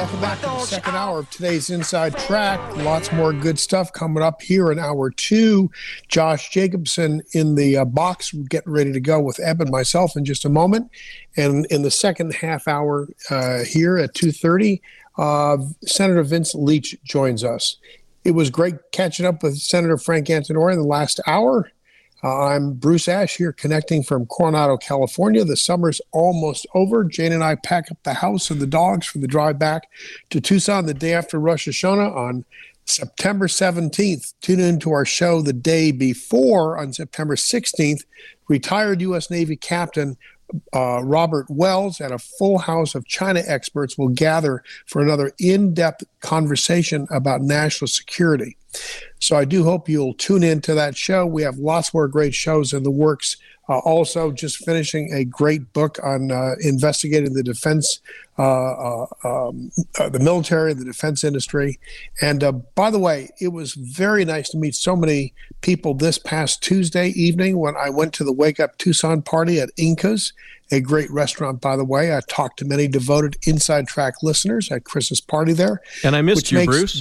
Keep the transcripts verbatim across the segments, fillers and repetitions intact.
Welcome back to the second hour of today's Inside Track. Lots more good stuff coming up here in hour two. Josh Jacobson in the uh, box, getting ready to go with Eb and myself in just a moment. And in the second half hour uh, here at two thirty, uh, Senator Vince Leach joins us. It was great catching up with Senator Frank Antinori in the last hour. Uh, I'm Bruce Ash here connecting from Coronado, California. The summer's almost over. Jane and I pack up the house and the dogs for the drive back to Tucson the day after Rosh Hashanah on September seventeenth. Tune in to our show the day before on September sixteenth. Retired U S Navy Captain uh, Robert Wells and a full house of China experts will gather for another in-depth conversation about national security. So I do hope you'll tune in to that show. We have lots more great shows in the works. Uh, also, just finishing a great book on uh, investigating the defense, uh, uh, um, uh, the military, the defense industry. And uh, by the way, it was very nice to meet so many people this past Tuesday evening when I went to the Wake Up Tucson party at Inca's, a great restaurant, by the way. I talked to many devoted Inside Track listeners at Chris's party there. And I missed you, makes, Bruce.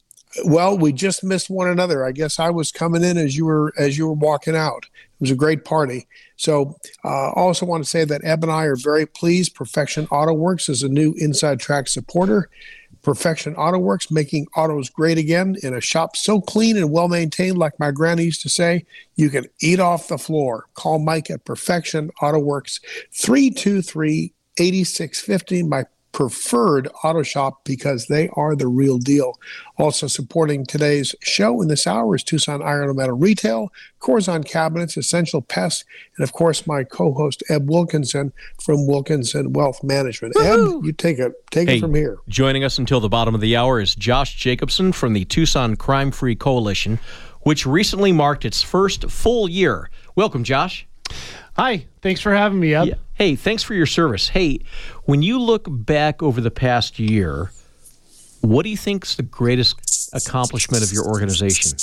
Well, we just missed one another. I guess I was coming in as you were as you were walking out. It was a great party. So I uh, also want to say that Eb and I are very pleased. Perfection Auto Works is a new Inside Track supporter. Perfection Auto Works, making autos great again in a shop so clean and well-maintained, like my granny used to say, you can eat off the floor. Call Mike at Perfection Auto Works, three two three, eight six five zero, my preferred auto shop, because they are the real deal. Also supporting today's show in this hour is Tucson Iron and Metal Retail, Corzon Cabinets, Essential Pest, and of course my co-host Eb Wilkinson from Wilkinson Wealth Management. Woo-hoo! Eb, you take it take hey, it from here. Joining us until the bottom of the hour is Josh Jacobson from the Tucson Crime Free Coalition, which recently marked its first full year. Welcome, Josh. Hi, thanks for having me, Eb. Yeah. Hey, thanks for your service. Hey, when you look back over the past year, what do you think is the greatest accomplishment of your organization?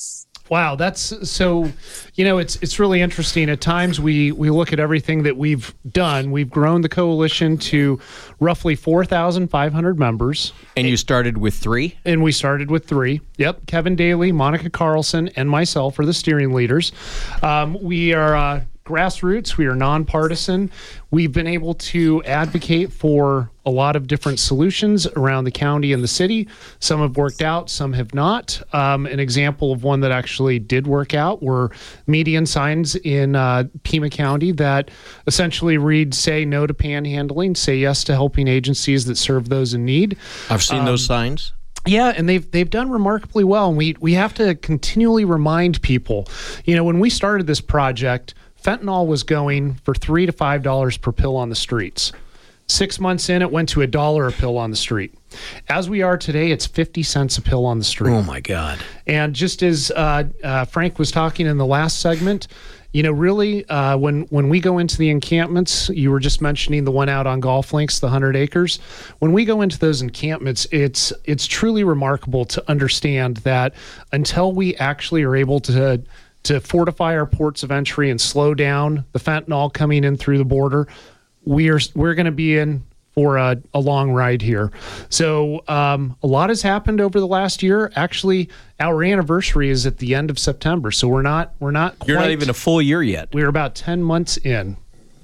Wow, that's so, you know, it's it's really interesting. At times we, we look at everything that we've done. We've grown the coalition to roughly four thousand five hundred members. And you started with three? And we started with three. Yep. Kevin Daly, Monica Carlson, and myself are the steering leaders. Um, we are uh, grassroots. We are nonpartisan. We've been able to advocate for a lot of different solutions around the county and the city. Some have worked out, some have not. Um, an example of one that actually did work out were median signs in uh, Pima County that essentially read, say no to panhandling, say yes to helping agencies that serve those in need. I've seen um, those signs. Yeah, and they've they've done remarkably well. And we we have to continually remind people, you know, when we started this project, fentanyl was going for three to five dollars per pill on the streets. Six months in, it went to a dollar a pill on the street. As we are today, it's fifty cents a pill on the street. Oh my God! And just as uh, uh, Frank was talking in the last segment, you know, really, uh, when when we go into the encampments, you were just mentioning the one out on Golf Links, the hundred acres. When we go into those encampments, it's it's truly remarkable to understand that until we actually are able to. to fortify our ports of entry and slow down the fentanyl coming in through the border, we are, we're going to be in for a, a long ride here. So um, a lot has happened over the last year. Actually, our anniversary is at the end of September, so we're not we're not quite, You're not even a full year yet. We're about ten months in.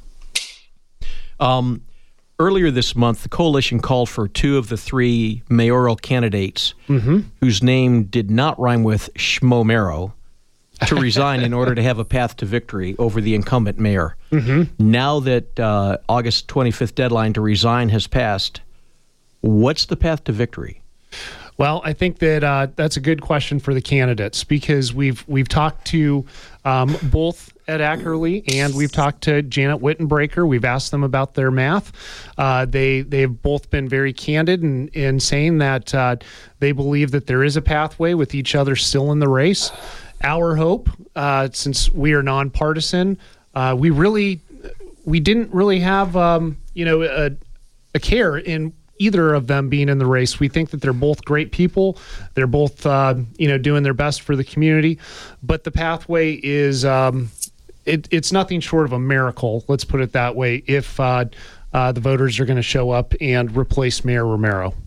Um, earlier this month, the coalition called for two of the three mayoral candidates mm-hmm. whose name did not rhyme with Schmomero to resign in order to have a path to victory over the incumbent mayor. Mm-hmm. Now that uh, August twenty-fifth deadline to resign has passed, what's the path to victory? Well, I think that uh, that's a good question for the candidates, because we've we've talked to um, both Ed Ackerley and we've talked to Janet Wittenbreaker. We've asked them about their math. Uh, they they've both been very candid in, in saying that uh, they believe that there is a pathway with each other still in the race. Our hope, uh, since we are nonpartisan, uh, we really we didn't really have um, you know a, a care in either of them being in the race. We think that they're both great people. They're both uh, you know doing their best for the community, but the pathway is um, it, it's nothing short of a miracle. Let's put it that way. If uh, uh, the voters are going to show up and replace Mayor Romero.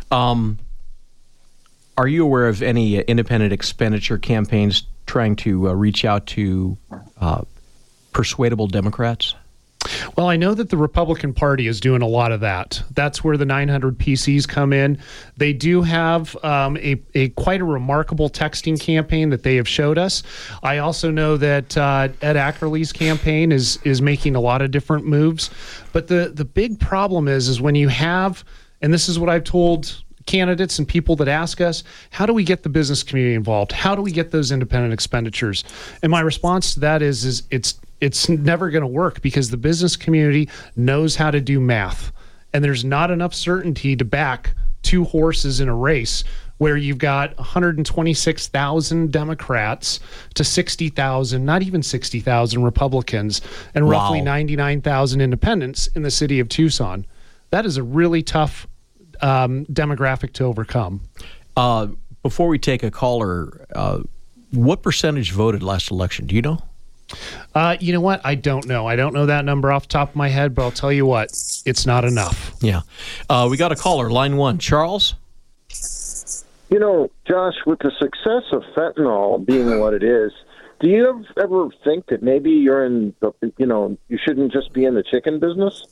Um, are you aware of any uh, independent expenditure campaigns trying to uh, reach out to uh, persuadable Democrats? Well, I know that the Republican Party is doing a lot of that. That's where the nine hundred P Cs come in. They do have um, a, a quite a remarkable texting campaign that they have showed us. I also know that uh, Ed Ackerley's campaign is is making a lot of different moves. But the the big problem is is when you have, and this is what I've told candidates and people that ask us, how do we get the business community involved? How do we get those independent expenditures? And my response to that is, is it's it's never going to work because the business community knows how to do math. And there's not enough certainty to back two horses in a race where you've got one hundred twenty-six thousand Democrats to sixty thousand, not even sixty thousand Republicans, and Wow. roughly ninety-nine thousand independents in the city of Tucson. That is a really tough um, demographic to overcome. Uh, before we take a caller, uh, what percentage voted last election? Do you know? Uh, you know what? I don't know. I don't know that number off the top of my head, but I'll tell you what, it's not enough. Yeah. Uh, we got a caller, line one. Charles? You know, Josh, with the success of fentanyl being what it is, do you ever think that maybe you're in the, you know, you shouldn't just be in the chicken business?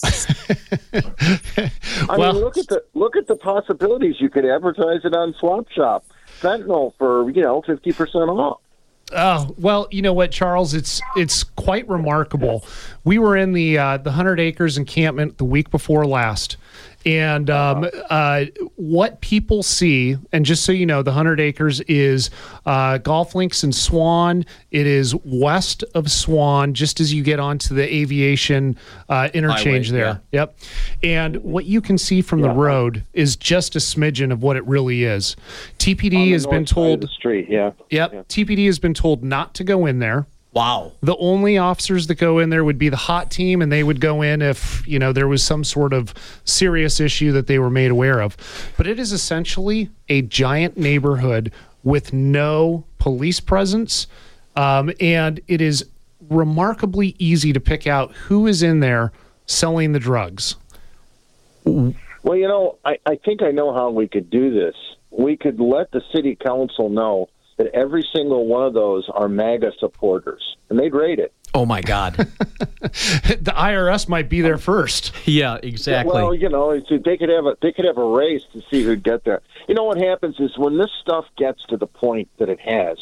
I Well- mean, look at the look at the possibilities. You could advertise it on Swap Shop, fentanyl for, you know, fifty percent off. Oh, well, you know what, Charles? It's it's quite remarkable. We were in the uh, the Hundred Acres encampment the week before last, and um, uh, what people see, and just so you know, the Hundred Acres is uh, golf links in Swan. It is west of Swan, just as you get onto the aviation uh, interchange Highway, there. Yep. And what you can see from the road is just a smidgen of what it really is. T P On D the has been north side of told. the street, yeah. Yep. Yeah. T P D has been told not to go in there. Wow. The only officers that go in there would be the hot team, and they would go in if, you know, there was some sort of serious issue that they were made aware of. But it is essentially a giant neighborhood with no police presence, um, and it is remarkably easy to pick out who is in there selling the drugs. Well, you know, I, I think I know how we could do this. We could let the city council know that every single one of those are MAGA supporters, and they'd rate it. Oh, my God. The I R S might be there first. Yeah, exactly. Well, you know, it's, they could have a they could have a race to see who'd get there. You know what happens is when this stuff gets to the point that it has,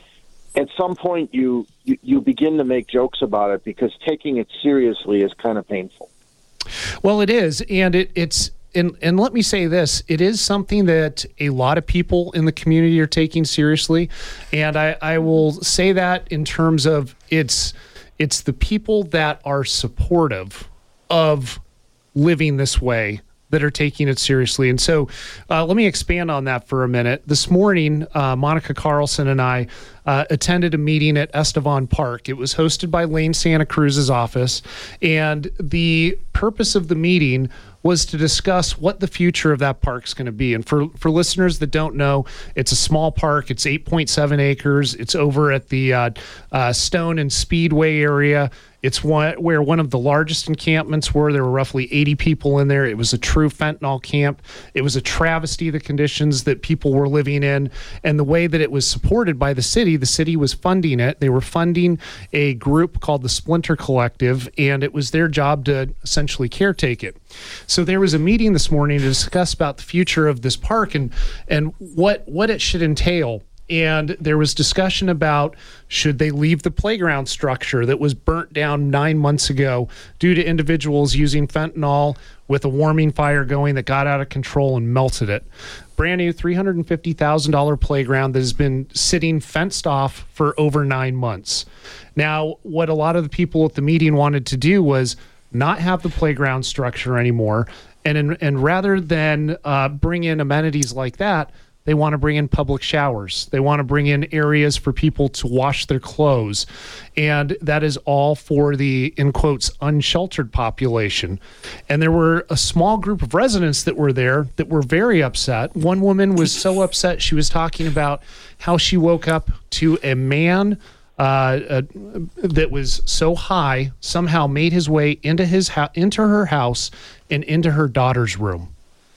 at some point you you, you begin to make jokes about it because taking it seriously is kind of painful. Well, it is, and it, it's and and let me say this: it is something that a lot of people in the community are taking seriously, and I, I will say that in terms of it's it's the people that are supportive of living this way that are taking it seriously. And so uh, let me expand on that for a minute. This morning, uh, Monica Carlson and I uh, attended a meeting at Estevan Park. It was hosted by Lane Santa Cruz's office. And the purpose of the meeting was to discuss what the future of that park's going to be. And for, for listeners that don't know, it's a small park. It's eight point seven acres. It's over at the uh, uh, Stone and Speedway area. It's one, where one of the largest encampments were. There were roughly eighty people in there. It was a true fentanyl camp. It was a travesty, the conditions that people were living in. And the way that it was supported by the city, the city was funding it. They were funding a group called the Splinter Collective, and it was their job to essentially caretake it. So there was a meeting this morning to discuss about the future of this park and, and what, what it should entail. And there was discussion about should they leave the playground structure that was burnt down nine months ago due to individuals using fentanyl with a warming fire going that got out of control and melted it. Brand new three hundred fifty thousand dollars playground that has been sitting fenced off for over nine months. Now, what a lot of the people at the meeting wanted to do was not have the playground structure anymore. And, in, and rather than uh, bring in amenities like that, they want to bring in public showers. They want to bring in areas for people to wash their clothes. And that is all for the, in quotes, unsheltered population. And there were a small group of residents that were there that were very upset. One woman was so upset, she was talking about how she woke up to a man uh, uh, that was so high, somehow made his way into his ho- into her house and into her daughter's room.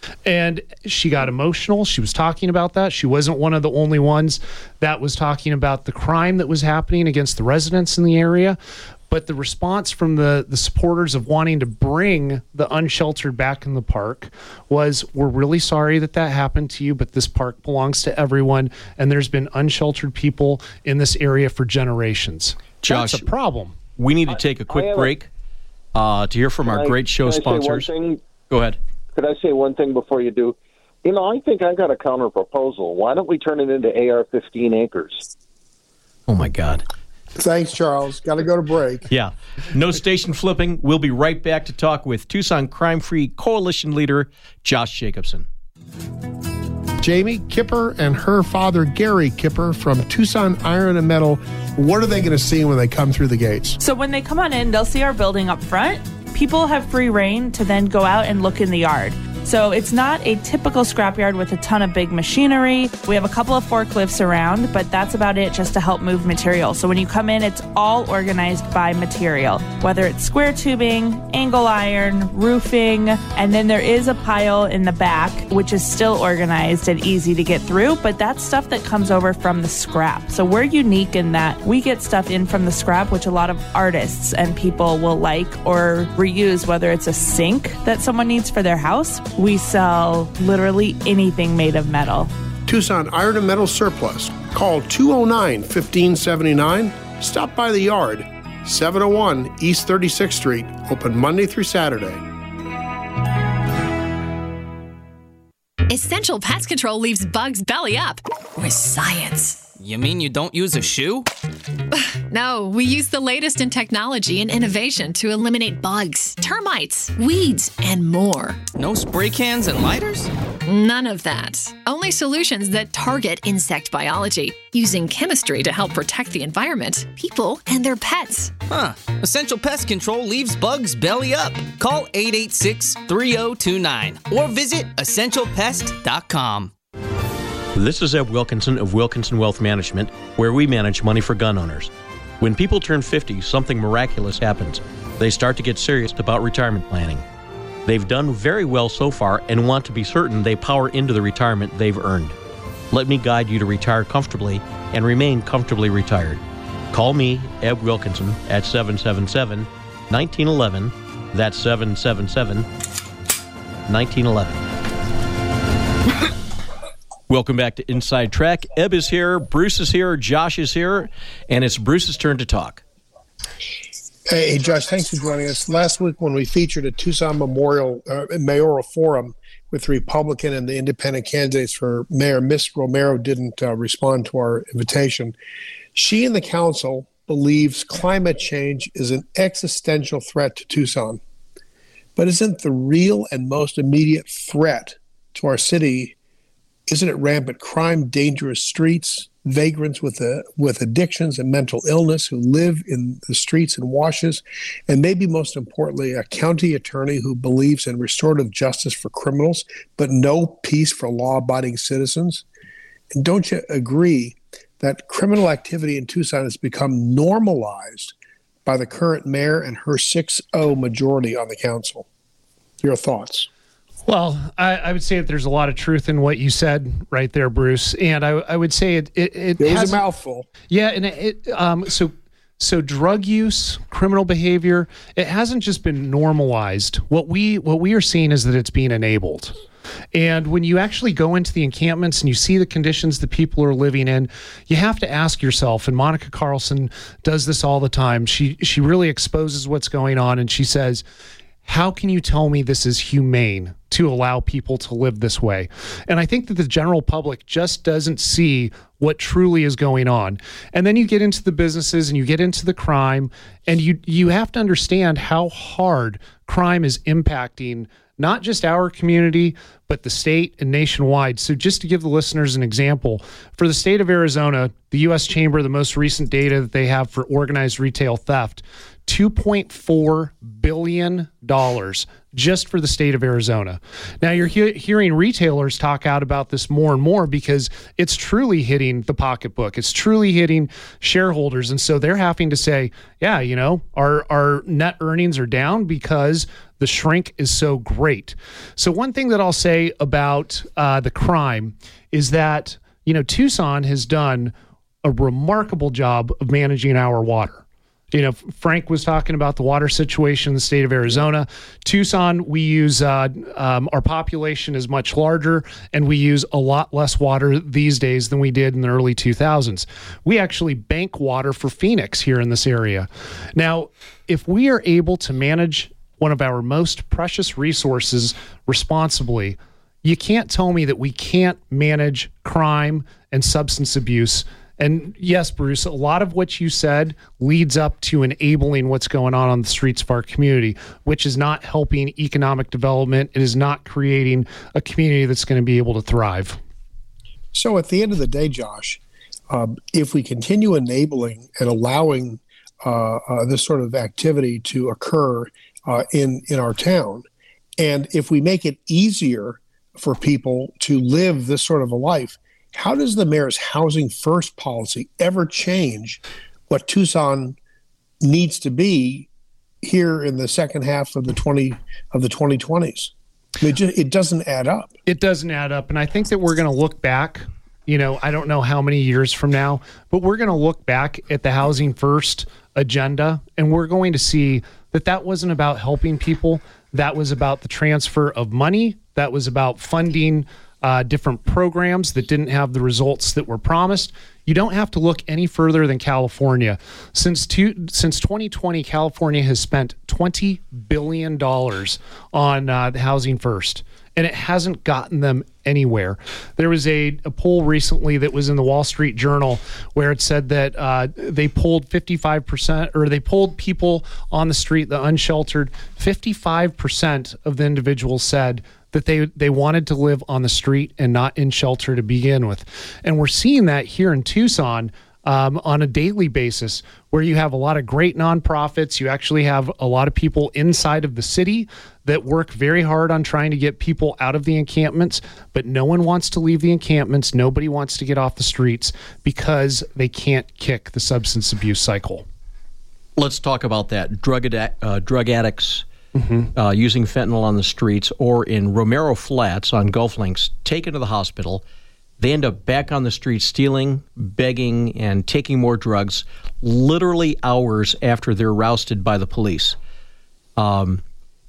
And she got emotional. She was talking about that. She wasn't one of the only ones that was talking about the crime that was happening against the residents in the area. But the response from the, the supporters of wanting to bring the unsheltered back in the park was, we're really sorry that that happened to you, but this park belongs to everyone, and there's been unsheltered people in this area for generations. Josh, that's a problem. We need to take a quick break uh, to hear from our I, great show can sponsors. I say one thing? Go ahead. Could I say one thing before you do? You know, I think I got a counter proposal. Why don't we turn it into A R fifteen acres? Oh, my God. Thanks, Charles. Got to go to break. Yeah. No station flipping. We'll be right back to talk with Tucson Crime-Free Coalition leader Josh Jacobson. Jamie Kipper and her father, Gary Kipper, from Tucson Iron and Metal. What are they going to see when they come through the gates? So when they come on in, they'll see our building up front. People have free reign to then go out and look in the yard. So it's not a typical scrapyard with a ton of big machinery. We have a couple of forklifts around, but that's about it, just to help move material. So when you come in, it's all organized by material, whether it's square tubing, angle iron, roofing, and then there is a pile in the back, which is still organized and easy to get through, but that's stuff that comes over from the scrap. So we're unique in that we get stuff in from the scrap, which a lot of artists and people will like or reuse, whether it's a sink that someone needs for their house. We sell literally anything made of metal. Tucson Iron and Metal Surplus. Call two oh nine, fifteen seventy-nine. Stop by the yard. seven oh one East thirty-sixth Street. Open Monday through Saturday. Essential Pest Control leaves bugs belly up with science. You mean you don't use a shoe? No, we use the latest in technology and innovation to eliminate bugs, termites, weeds, and more. No spray cans and lighters? None of that. Only solutions that target insect biology, using chemistry to help protect the environment, people, and their pets. Huh. Essential Pest Control leaves bugs belly up. Call eight eight six, three oh two nine or visit essential pest dot com. This is Ed Wilkinson of Wilkinson Wealth Management, where we manage money for gun owners. When people turn fifty, something miraculous happens. They start to get serious about retirement planning. They've done very well so far and want to be certain they power into the retirement they've earned. Let me guide you to retire comfortably and remain comfortably retired. Call me, Ed Wilkinson, at seven seven seven, one nine one one. That's seven seven seven, one nine one one. Welcome back to Inside Track. Eb is here, Bruce is here, Josh is here, and it's Bruce's turn to talk. Hey, hey Josh, thanks for joining us. Last week when we featured a Tucson Memorial uh, Mayoral Forum with the Republican and the independent candidates for mayor, Miss Romero didn't uh, respond to our invitation. She and the council believes climate change is an existential threat to Tucson. But isn't the real and most immediate threat to our city, isn't it rampant crime, dangerous streets, vagrants with uh, with addictions and mental illness who live in the streets and washes, and maybe most importantly, a county attorney who believes in restorative justice for criminals, but no peace for law-abiding citizens? And don't you agree that criminal activity in Tucson has become normalized by the current mayor and her six oh majority on the council? Your thoughts? Well, I, I would say that there's a lot of truth in what you said right there, Bruce. And I, I would say it it, it, it was has a mouthful. Yeah, and it, it um so so drug use, criminal behavior, it hasn't just been normalized. What we what we are seeing is that it's being enabled. And when you actually go into the encampments and you see the conditions that people are living in, you have to ask yourself, and Monica Carlson does this all the time. She she really exposes what's going on, and she says, how can you tell me this is humane to allow people to live this way? And I think that the general public just doesn't see what truly is going on. And then you get into the businesses and you get into the crime, and you you have to understand how hard crime is impacting not just our community, but the state and nationwide. So just to give the listeners an example, for the state of Arizona, the U S Chamber, the most recent data that they have for organized retail theft, two point four billion dollars just for the state of Arizona. Now, you're he- hearing retailers talk out about this more and more because it's truly hitting the pocketbook. It's truly hitting shareholders. And so they're having to say, yeah, you know, our, our net earnings are down because the shrink is so great. So one thing that I'll say about uh, the crime is that, you know, Tucson has done a remarkable job of managing our water. You know, Frank was talking about the water situation in the state of Arizona. Tucson, we use, uh, um, our population is much larger, and we use a lot less water these days than we did in the early two thousands. We actually bank water for Phoenix here in this area. Now, if we are able to manage one of our most precious resources responsibly, you can't tell me that we can't manage crime and substance abuse. And yes, Bruce, a lot of what you said leads up to enabling what's going on on the streets of our community, which is not helping economic development. It is not creating a community that's going to be able to thrive. So at the end of the day, Josh, um, if we continue enabling and allowing uh, uh, this sort of activity to occur uh, in, in our town, and if we make it easier for people to live this sort of a life, how does the mayor's housing first policy ever change what Tucson needs to be here in the second half of the twenty of the twenty twenties? I mean, it, just, it doesn't add up. It doesn't add up, and I think that we're going to look back. You know, I don't know how many years from now, but we're going to look back at the housing first agenda, and we're going to see that that wasn't about helping people. That was about the transfer of money. That was about funding Uh, different programs that didn't have the results that were promised. You don't have to look any further than California. Since two, since twenty twenty, California has spent twenty billion dollars on uh, the Housing First, and it hasn't gotten them anywhere. There was a, a poll recently that was in the Wall Street Journal where it said that uh, they polled fifty-five percent, or they polled people on the street, the unsheltered. fifty-five percent of the individuals said that they they wanted to live on the street and not in shelter to begin with. And we're seeing that here in Tucson um, on a daily basis, where you have a lot of great nonprofits. You actually have a lot of people inside of the city that work very hard on trying to get people out of the encampments, but no one wants to leave the encampments. Nobody wants to get off the streets because they can't kick the substance abuse cycle. Let's talk about that. Drug, ad- uh, drug addicts Mm-hmm. Uh, using fentanyl on the streets, or in Romero Flats on Gulf Links, taken to the hospital. They end up back on the street stealing, begging, and taking more drugs literally hours after they're rousted by the police. Um,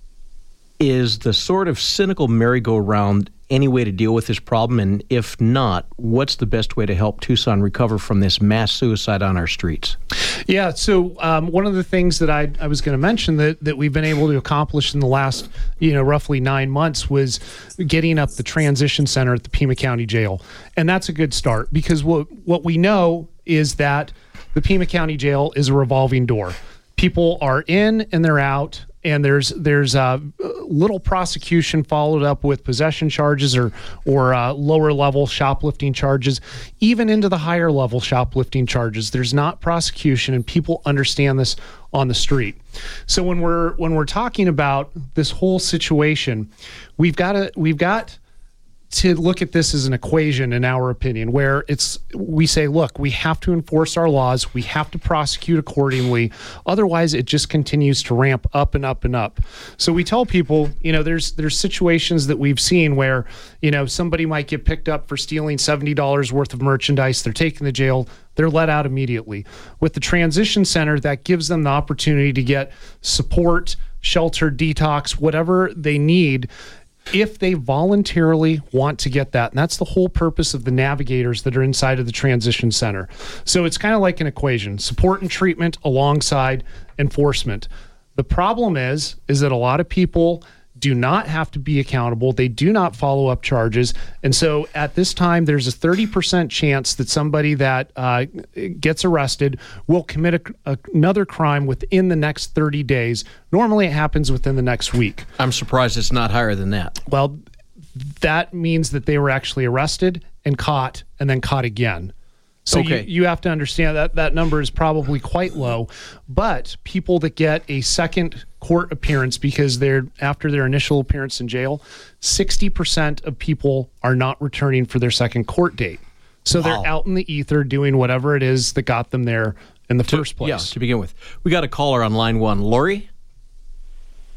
is the sort of cynical merry-go-round any way to deal with this problem? And if not, what's the best way to help Tucson recover from this mass suicide on our streets? Yeah, so um, one of the things that I, I was going to mention that, that we've been able to accomplish in the last, you know, roughly nine months was getting up the transition center at the Pima County Jail. And that's a good start, because what, what we know is that the Pima County Jail is a revolving door. People are in and they're out. And there's there's uh, little prosecution followed up with possession charges or or uh, lower level shoplifting charges, even into the higher level shoplifting charges. There's not prosecution, and people understand this on the street. So when we're when we're talking about this whole situation, we've got to we've got to look at this as an equation, in our opinion, where it's we say, look, we have to enforce our laws, we have to prosecute accordingly, otherwise it just continues to ramp up and up and up. So we tell people, you know, there's there's situations that we've seen where, you know, somebody might get picked up for stealing seventy dollars worth of merchandise, they're taken to jail, they're let out immediately. With the transition center, that gives them the opportunity to get support, shelter, detox, whatever they need, if they voluntarily want to get that. And that's the whole purpose of the navigators that are inside of the transition center. So it's kind of like an equation: support and treatment alongside enforcement. The problem is, is that a lot of people do not have to be accountable. They do not follow up charges. And so at this time, there's a thirty percent chance that somebody that uh, gets arrested will commit a, a, another crime within the next thirty days. Normally it happens within the next week. I'm surprised it's not higher than that. Well, that means that they were actually arrested and caught and then caught again. So okay. you, you have to understand that that number is probably quite low, but people that get a second court appearance because they're after their initial appearance in jail, sixty percent of people are not returning for their second court date. So wow. They're out in the ether doing whatever it is that got them there in the to, first place. Yeah, to begin with. We got a caller on line one. Lori?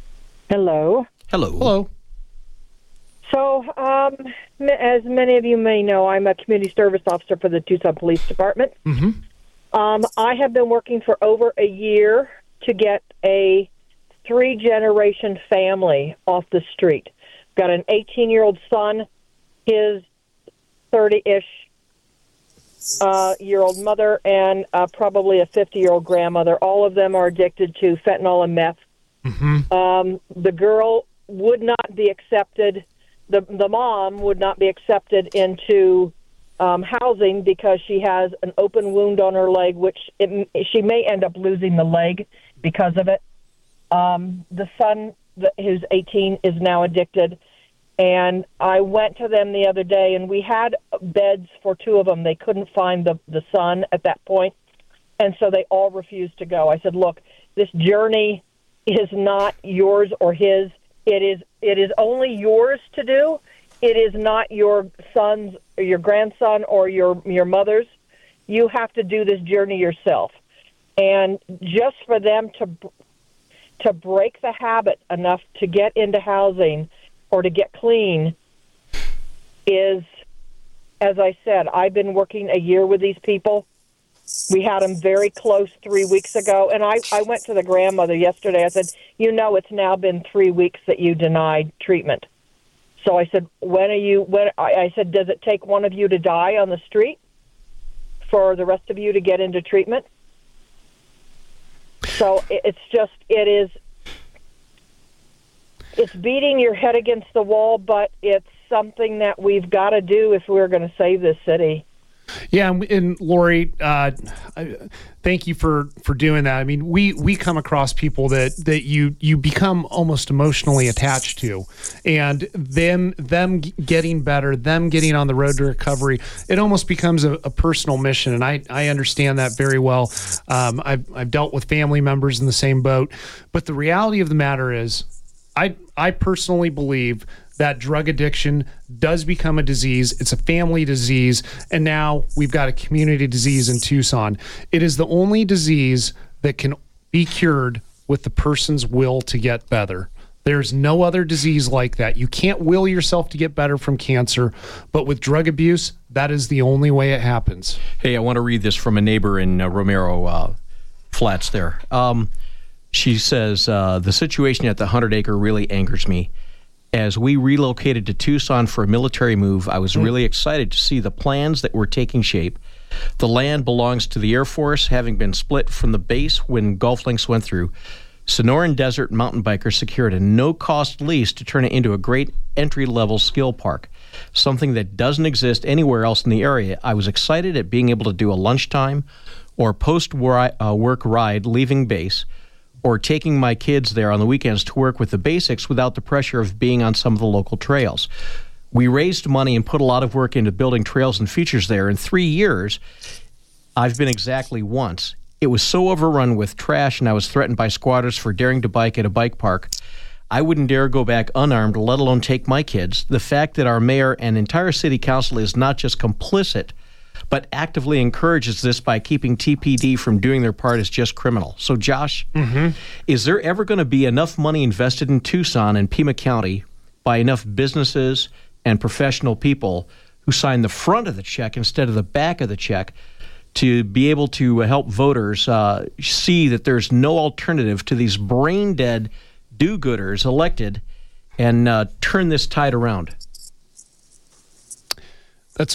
Hello. Hello. Hello. So, um, m- as many of you may know, I'm a community service officer for the Tucson Police Department. Mm-hmm. Um, I have been working for over a year to get a three-generation family off the street. Got an eighteen-year-old son, his thirty-ish uh, year old mother, and uh, probably a fifty-year-old grandmother. All of them are addicted to fentanyl and meth. Mm-hmm. Um, the girl would not be accepted. The the mom would not be accepted into um, housing because she has an open wound on her leg, which it, she may end up losing the leg because of it. Um, the son, the, who's eighteen, is now addicted. And I went to them the other day, and we had beds for two of them. They couldn't find the, the son at that point, and so they all refused to go. I said, look, this journey is not yours or his. It is it is only yours to do. It is not your son's or your grandson or your your mother's. You have to do this journey yourself. And just for them to to break the habit enough to get into housing or to get clean is, as I said, I've been working a year with these people. We had them very close three weeks ago, and I, I went to the grandmother yesterday. I said, you know, it's now been three weeks that you denied treatment. So I said, when are you, when, I, I said, does it take one of you to die on the street for the rest of you to get into treatment? So it's just, it is, it's beating your head against the wall, but it's something that we've got to do if we're going to save this city. Yeah, and, and Lori, uh, I, thank you for, for doing that. I mean, we, we come across people that, that you you become almost emotionally attached to, and them them getting better, them getting on the road to recovery, it almost becomes a, a personal mission, and I, I understand that very well. Um, I've I've dealt with family members in the same boat, but the reality of the matter is, I I personally believe that drug addiction does become a disease. It's a family disease, and now we've got a community disease in Tucson. It is the only disease that can be cured with the person's will to get better. There's no other disease like that. You can't will yourself to get better from cancer, but with drug abuse, that is the only way it happens. Hey, I want to read this from a neighbor in uh, Romero uh, Flats there. Um, she says, uh, the situation at the Hundred Acre really angers me. As we relocated to Tucson for a military move, I was really excited to see the plans that were taking shape. The land belongs to the Air Force, having been split from the base when Gulf Links went through. Sonoran Desert mountain bikers secured a no-cost lease to turn it into a great entry-level skill park, something that doesn't exist anywhere else in the area. I was excited at being able to do a lunchtime or post-work ride leaving base, or taking my kids there on the weekends to work with the basics without the pressure of being on some of the local trails. We raised money and put a lot of work into building trails and features there. In three years, I've been exactly once. It was so overrun with trash, and I was threatened by squatters for daring to bike at a bike park. I wouldn't dare go back unarmed, let alone take my kids. The fact that our mayor and entire city council is not just complicit, but actively encourages this by keeping T P D from doing their part is just criminal. So, Josh, Mm-hmm. is there ever going to be enough money invested in Tucson and Pima County by enough businesses and professional people who sign the front of the check instead of the back of the check to be able to help voters uh, see that there's no alternative to these brain-dead do-gooders elected and uh, turn this tide around? That's a...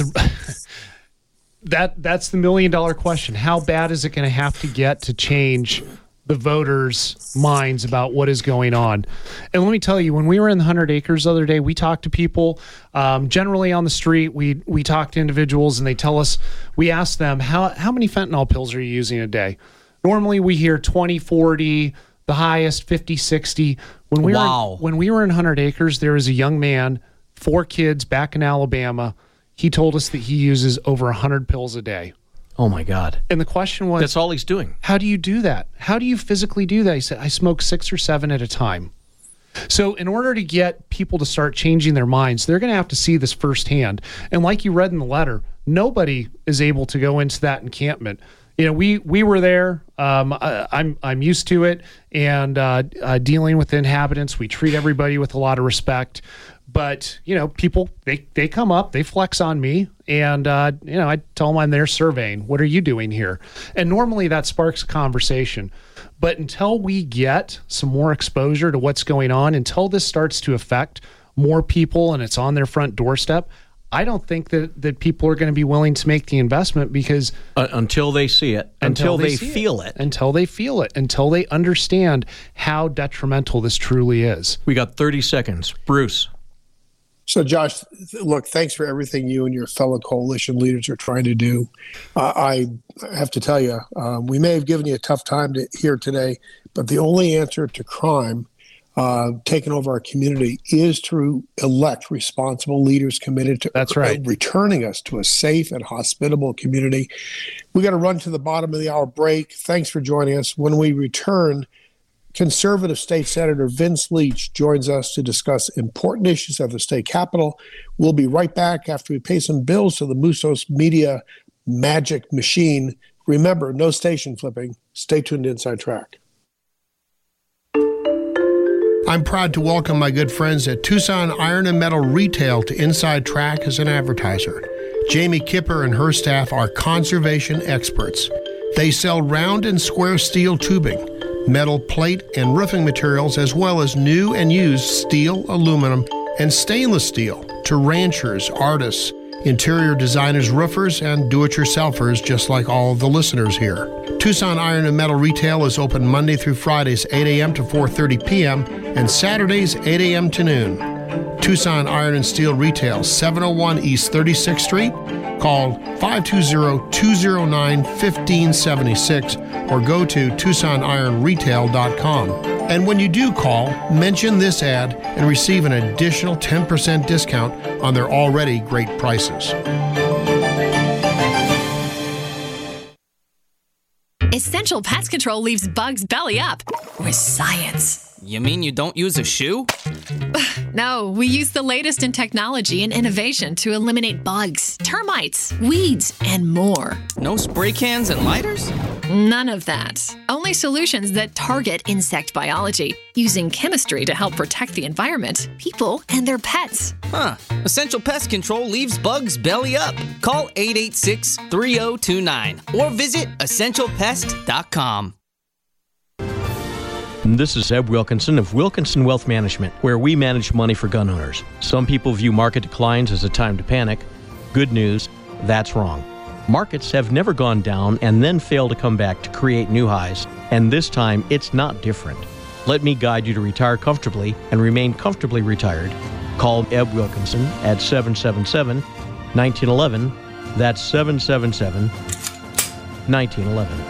That that's the million dollar question. How bad is it going to have to get to change the voters' minds about what is going on? And let me tell you, when we were in the Hundred Acres the other day, we talked to people um, generally on the street. We we talked to individuals, and they tell us, we ask them, how how many fentanyl pills are you using a day? Normally we hear twenty, forty, the highest fifty, sixty. When we Wow. were when we were in Hundred Acres, there was a young man, four kids back in Alabama. He told us that he uses over one hundred pills a day. Oh, my God. And the question was, That's all he's doing. how do you do that? How do you physically do that? He said, I smoke six or seven at a time. So in order to get people to start changing their minds, they're going to have to see this firsthand. And like you read in the letter, nobody is able to go into that encampment you know, we we were there. Um, I, I'm I'm used to it, and uh, uh, dealing with inhabitants. We treat everybody with a lot of respect. But, you know, people, they, they come up, they flex on me, and, uh, you know, I tell them I'm there surveying. What are you doing here? And normally that sparks a conversation. But until we get some more exposure to what's going on, until this starts to affect more people and it's on their front doorstep, I don't think that, that people are going to be willing to make the investment because... Uh, until they see it. Until, until they, they feel it. it. Until they feel it. Until they understand how detrimental this truly is. We got thirty seconds. Bruce. So, Josh, look, thanks for everything you and your fellow coalition leaders are trying to do. Uh, I have to tell you, uh, we may have given you a tough time to here today, but the only answer to crime uh, taking over our community is to elect responsible leaders committed to That's right. returning us to a safe and hospitable community. We got to run to the bottom of the hour break. Thanks for joining us. When we return, Conservative State Senator Vince Leach joins us to discuss important issues of the state capitol. We'll be right back after we pay some bills to the Musos Media magic machine. Remember, no station flipping. Stay tuned to Inside Track. I'm proud to welcome my good friends at Tucson Iron and Metal Retail to Inside Track as an advertiser. Jamie Kipper and her staff are conservation experts. They sell round and square steel tubing, metal plate and roofing materials, as well as new and used steel, aluminum, and stainless steel to ranchers, artists, interior designers, roofers, and do-it-yourselfers just like all of the listeners here. Tucson Iron and Metal Retail is open Monday through Fridays, eight a.m. to four thirty p.m., and Saturdays, eight a.m. to noon. Tucson Iron and Steel Retail, seven oh one East thirty-sixth Street. Call five two zero, two zero nine, one five seven six or go to tucson iron retail dot com. And when you do call, mention this ad and receive an additional ten percent discount on their already great prices. Essential Pest Control leaves bugs belly up with science. You mean you don't use a shoe? No, we use the latest in technology and innovation to eliminate bugs, termites, weeds, and more. No spray cans and lighters? None of that. Only solutions that target insect biology, using chemistry to help protect the environment, people, and their pets. Huh. Essential Pest Control leaves bugs belly up. Call eight eight six, three oh two nine or visit essential pest dot com. This is Ed Wilkinson of Wilkinson Wealth Management, where we manage money for gun owners. Some people view market declines as a time to panic. Good news, that's wrong. Markets have never gone down and then fail to come back to create new highs, and this time it's not different. Let me guide you to retire comfortably and remain comfortably retired. Call Ed Wilkinson at seven seven seven, one nine one one. That's seven seven seven, one nine one one.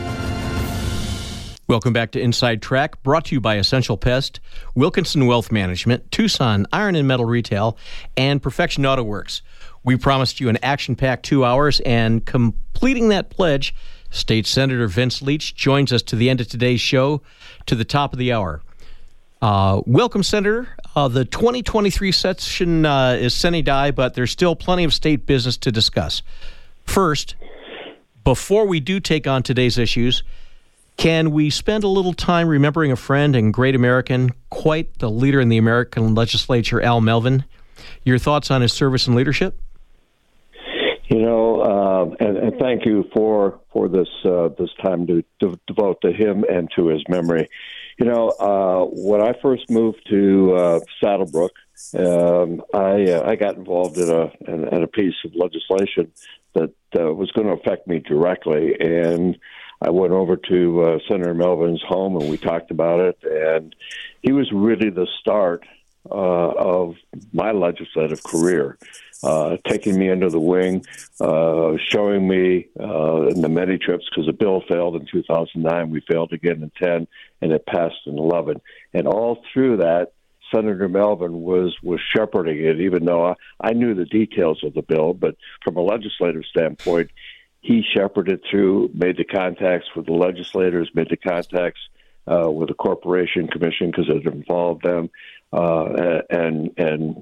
Welcome back to Inside Track, brought to you by Essential Pest, Wilkinson Wealth Management, Tucson Iron and Metal Retail, and Perfection Auto Works. We promised you an action-packed two hours, and completing that pledge, State Senator Vince Leach joins us to the end of today's show, to the top of the hour. Uh, welcome, Senator. Uh, the twenty twenty-three session uh, is sine die, but there's still plenty of state business to discuss. First, before we do take on today's issues, can we spend a little time remembering a friend and great American, quite the leader in the American legislature, Al Melvin? Your thoughts on his service and leadership? You know, uh, and, and thank you for for this uh, this time to, to devote to him and to his memory. You know, uh, when I first moved to uh, Saddlebrook, um, I uh, I got involved in a in, in a piece of legislation that uh, was going to affect me directly, and I went over to uh, Senator Melvin's home and we talked about it, and he was really the start uh, of my legislative career, uh, taking me under the wing, uh, showing me uh, in the many trips, because the bill failed in two thousand nine, we failed again in ten, and it passed in eleven. And all through that, Senator Melvin was, was shepherding it, even though I, I knew the details of the bill, but from a legislative standpoint, he shepherded through, made the contacts with the legislators, made the contacts uh, with the Corporation Commission because it involved them, uh, and and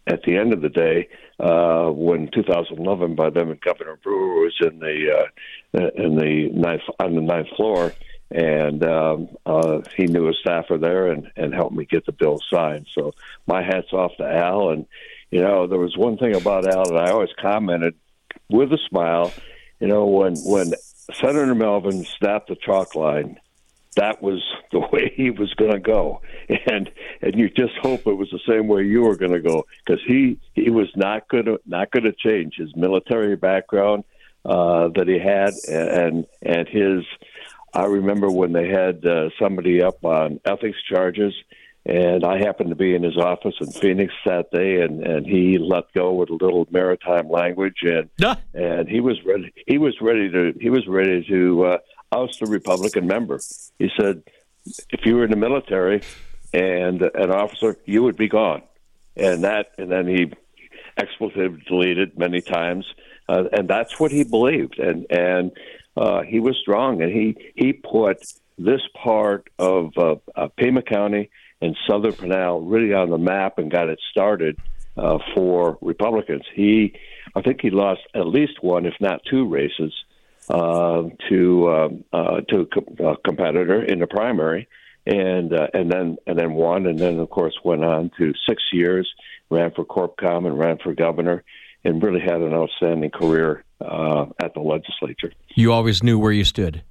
at the end of the day, uh, when two thousand eleven, by then Governor Brewer was in the uh, in the ninth on the ninth floor, and um, uh, he knew a staffer there and, and helped me get the bill signed. So my hat's off to Al. And you know, there was one thing about Al that I always commented with a smile. You know, when when Senator Melvin snapped the chalk line, that was the way he was going to go, and and you just hope it was the same way you were going to go, because he he was not going to not going to change his military background uh, that he had, and and his. I remember when they had uh, somebody up on ethics charges, and I happened to be in his office in Phoenix that day, and, and he let go with a little maritime language, and yeah. and he was ready. He was ready to. He was ready to. Uh, oust a Republican member. He said, if you were in the military and an officer, you would be gone. And that, and then he expletive deleted many times. Uh, and that's what he believed. And, and uh, he was strong. And he, he put this part of uh, uh, Pima County and Southern Pinal really on the map and got it started uh, for Republicans. He, I think he lost at least one, if not two races, Uh, to um, uh, to a co- uh, competitor in the primary, and uh, and then and then won, and then of course went on to six years, ran for Corpcom and ran for governor, and really had an outstanding career uh, at the legislature. You always knew where you stood.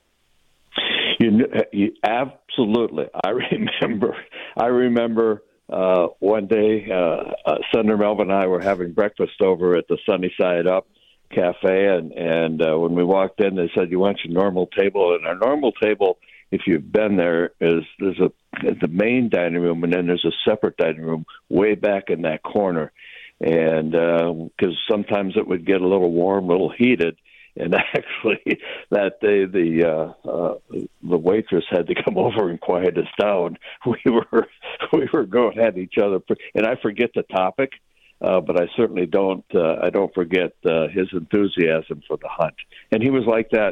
You, knew, you absolutely. I remember. I remember uh, one day, uh, uh, Senator Melvin and I were having breakfast over at the Sunny Side Up Cafe, and and uh, when we walked in, they said, "You want your normal table?" And our normal table, if you've been there, is there's a the main dining room, and then there's a separate dining room way back in that corner, and because uh, sometimes it would get a little warm, a little heated. And actually, that day the uh, uh, the waitress had to come over and quiet us down. We were we were going at each other, and I forget the topic. Uh, but I certainly don't. Uh, I don't forget uh, his enthusiasm for the hunt, and he was like that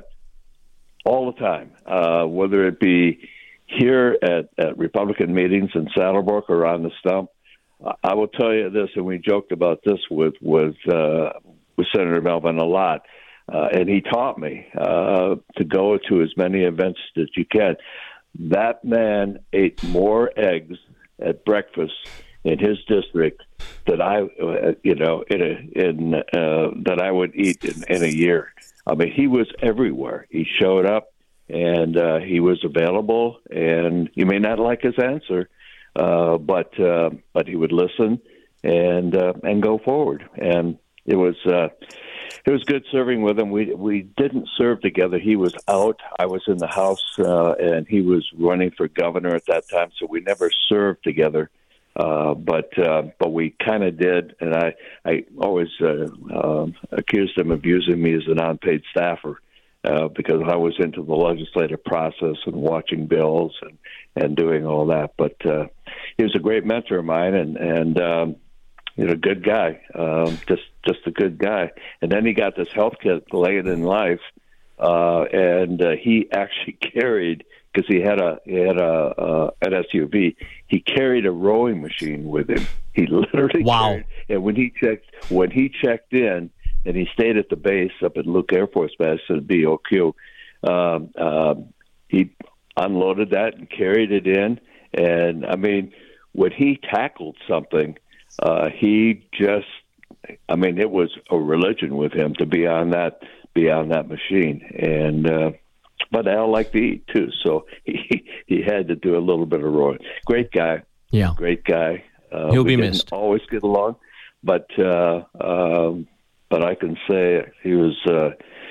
all the time. Uh, whether it be here at, at Republican meetings in Saddlebrook or on the stump, I will tell you this, and we joked about this with with uh, with Senator Melvin a lot, uh, and he taught me uh, to go to as many events as you can. That man ate more eggs at breakfast in his district that I, uh, you know, in a, in uh, that I would eat in, in a year. I mean, he was everywhere. He showed up, and uh, he was available. And you may not like his answer, uh, but uh, but he would listen and uh, and go forward. And it was uh, it was good serving with him. We we didn't serve together. He was out. I was in the House, uh, and he was running for governor at that time. So we never served together. Uh, but uh, but we kind of did, and I I always uh, um, accused him of using me as an unpaid staffer uh, because I was into the legislative process and watching bills and, and doing all that. But uh, he was a great mentor of mine, and and um, you know, good guy, um, just just a good guy. And then he got this health kit late in life, uh, and uh, he actually carried. Because he had a he had a uh, an S U V, he carried a rowing machine with him. He literally wow. carried, and when he checked when he checked in, and he stayed at the base up at Luke Air Force Base at B O Q, um, um, he unloaded that and carried it in. And I mean, when he tackled something, uh, he just, I mean, it was a religion with him to be on that be on that machine. And uh, But Al liked to eat, too, so he he had to do a little bit of rowing. Great guy. Yeah. Great guy. Uh, He'll we be didn't missed. always get along, but uh, um, but I can say he was uh,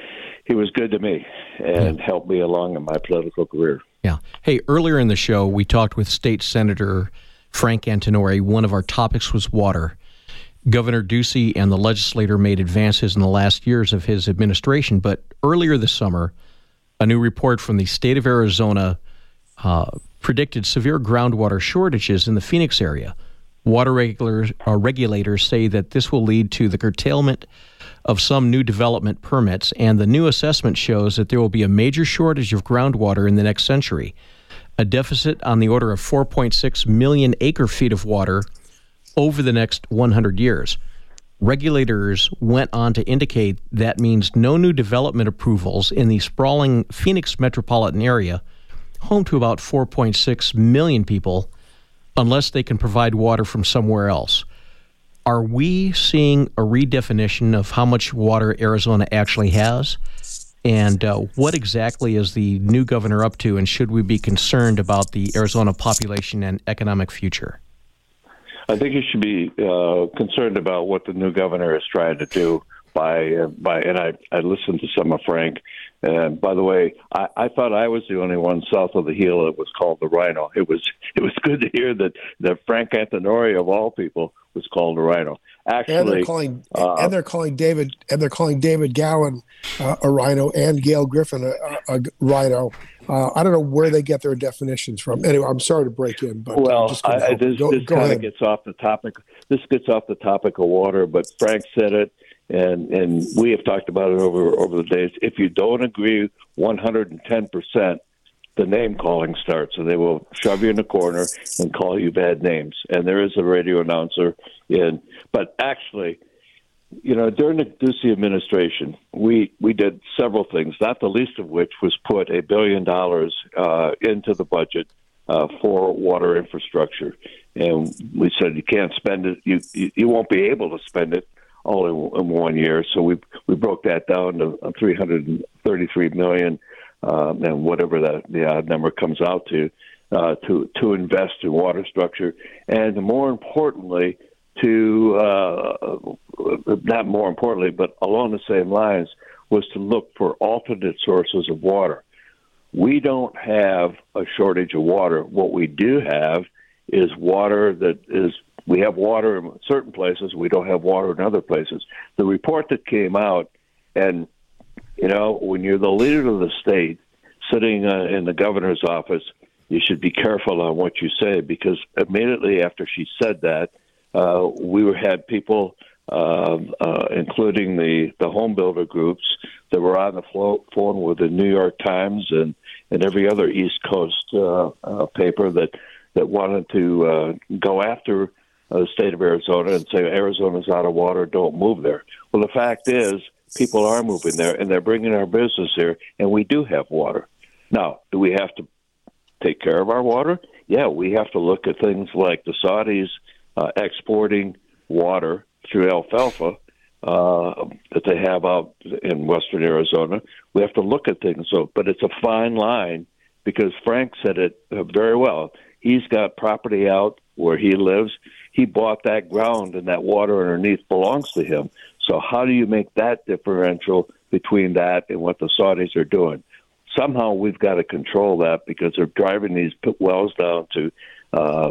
he was good to me and yeah. helped me along in my political career. Yeah. Hey, earlier in the show, we talked with State Senator Frank Antinori. One of our topics was water. Governor Ducey and the legislature made advances in the last years of his administration, but earlier this summer, a new report from the state of Arizona uh, predicted severe groundwater shortages in the Phoenix area. Water regulators, uh, regulators say that this will lead to the curtailment of some new development permits, and the new assessment shows that there will be a major shortage of groundwater in the next century. A deficit on the order of four point six million acre feet of water over the next one hundred years. Regulators went on to indicate that means no new development approvals in the sprawling Phoenix metropolitan area, home to about four point six million people, unless they can provide water from somewhere else. Are we seeing a redefinition of how much water Arizona actually has? And uh, what exactly is the new governor up to, and should we be concerned about the Arizona population and economic future? I think you should be uh, concerned about what the new governor is trying to do by, uh, by and I, I listened to some of Frank. And by the way, I, I thought I was the only one south of the Gila that was called the Rhino. It was it was good to hear that, that Frank Antonori, of all people, was called the Rhino. Actually, and they're calling uh, and they're calling David and they're calling David Gowan uh, a Rhino and Gail Griffin a, a, a Rhino. Uh, I don't know where they get their definitions from. Anyway, I'm sorry to break in, but well, uh, just I, I, this, go, this go kind ahead. of gets off the topic. This gets off the topic of water, but Frank said it, and and we have talked about it over over the days. If you don't agree one hundred ten percent, the name calling starts, and they will shove you in the corner and call you bad names. And there is a radio announcer in, but actually, you know, during the Ducey administration, we, we did several things, not the least of which was put a billion dollars uh, into the budget uh, for water infrastructure. And we said you can't spend it, you you, you won't be able to spend it all in, in one year. So we we broke that down to three hundred thirty-three million dollars, um, and whatever that the odd number comes out to, uh, to to invest in water structure, and more importantly, to uh, not more importantly, but along the same lines, was to look for alternate sources of water. We don't have a shortage of water. What we do have is water that is, we have water in certain places, we don't have water in other places. The report that came out, and, you know, when you're the leader of the state sitting uh, in the governor's office, you should be careful on what you say, because immediately after she said that, uh, we had people, uh, uh, including the, the home builder groups, that were on the phone with the New York Times and, and every other East Coast uh, uh, paper that that wanted to uh, go after uh, the state of Arizona and say, Arizona's out of water, don't move there. Well, the fact is, people are moving there, and they're bringing our business here, and we do have water. Now, do we have to take care of our water? Yeah, we have to look at things like the Saudis uh, exporting water through alfalfa uh, that they have out in western Arizona. We have to look at things, so, but it's a fine line, because Frank said it uh, very well. He's got property out where he lives. He bought that ground, and that water underneath belongs to him. So how do you make that differential between that and what the Saudis are doing? Somehow we've got to control that, because they're driving these wells down to uh,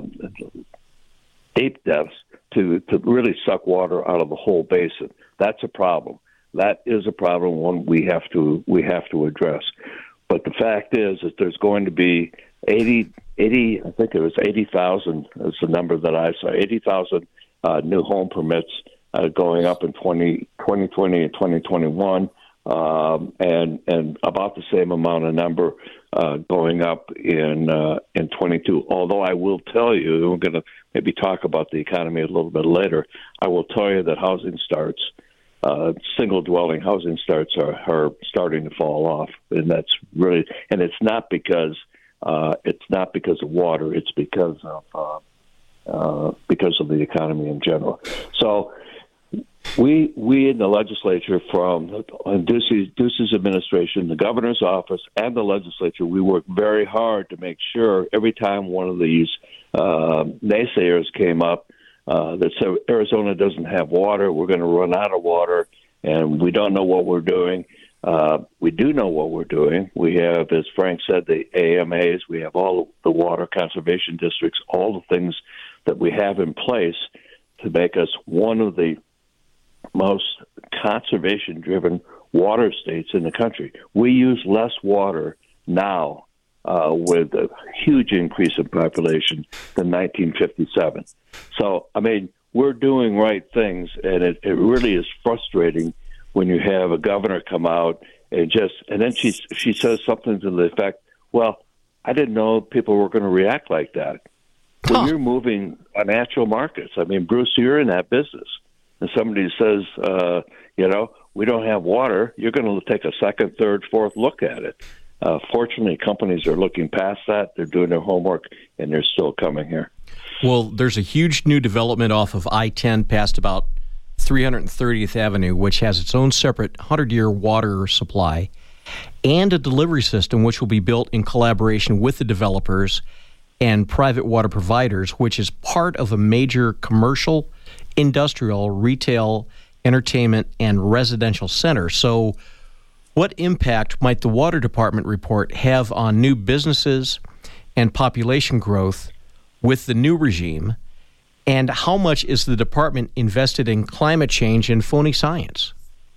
ape depths to, to really suck water out of the whole basin. That's a problem. That is a problem, one we have to we have to address. But the fact is that there's going to be eighty, eighty I think it was eighty thousand is the number that I saw, eighty thousand uh, new home permits uh, going up in twenty twenty and twenty twenty-one, um, and and about the same amount of number uh, going up in uh, in twenty-two. Although I will tell you, and we're going to maybe talk about the economy a little bit later, I will tell you that housing starts, Uh, single-dwelling housing starts are, are starting to fall off, and that's really, and it's not because uh, it's not because of water, it's because of uh, uh, because of the economy in general. So we we in the legislature, from Ducey's, Ducey's administration, the governor's office, and the legislature, we work very hard to make sure every time one of these uh, naysayers came up, Uh, that said Arizona doesn't have water, we're going to run out of water, and we don't know what we're doing. Uh, we do know what we're doing. We have, as Frank said, the A M As. We have all the water conservation districts, all the things that we have in place to make us one of the most conservation-driven water states in the country. We use less water now uh, with a huge increase in population than nineteen fifty-seven. So, I mean, we're doing right things, and it, it really is frustrating when you have a governor come out and just, and then she she says something to the effect, well, I didn't know people were going to react like that. when Huh. you're moving financial markets. I mean, Bruce, you're in that business. And somebody says, uh, you know, we don't have water, you're going to take a second, third, fourth look at it. Uh, fortunately, companies are looking past that. They're doing their homework, and they're still coming here. Well, there's a huge new development off of I ten past about three hundred thirtieth Avenue, which has its own separate hundred-year water supply and a delivery system which will be built in collaboration with the developers and private water providers, which is part of a major commercial, industrial, retail, entertainment, and residential center. So what impact might the Water Department report have on new businesses and population growth with the new regime? And how much is the department invested in climate change and phony science?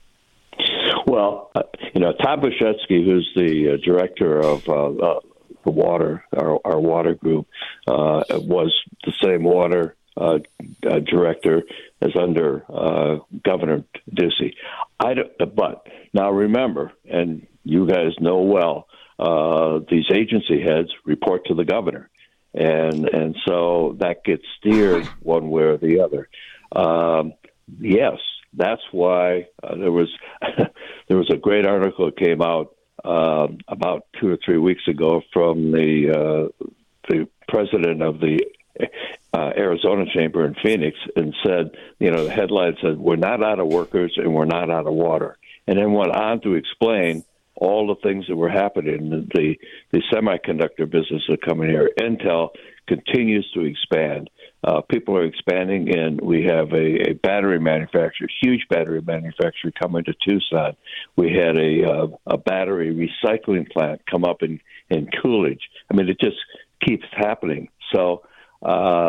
Well, uh, you know, Todd Bushetsky, who's the uh, director of uh, uh, the water, our, our water group, uh, was the same water uh, uh, director as under uh, Governor Ducey. I don't, but now remember, and you guys know well, uh, these agency heads report to the governor. And and so that gets steered one way or the other. Um, yes, that's why uh, there was there was a great article that came out uh, about two or three weeks ago from the uh, the president of the uh, Arizona Chamber in Phoenix, and said, you know, the headline said, "We're not out of workers and we're not out of water," and then went on to explain all the things that were happening. The the semiconductor business are coming here. Intel continues to expand. Uh, people are expanding, and we have a, a battery manufacturer, huge battery manufacturer coming to Tucson. We had a uh, a battery recycling plant come up in, in Coolidge. I mean, it just keeps happening. So uh,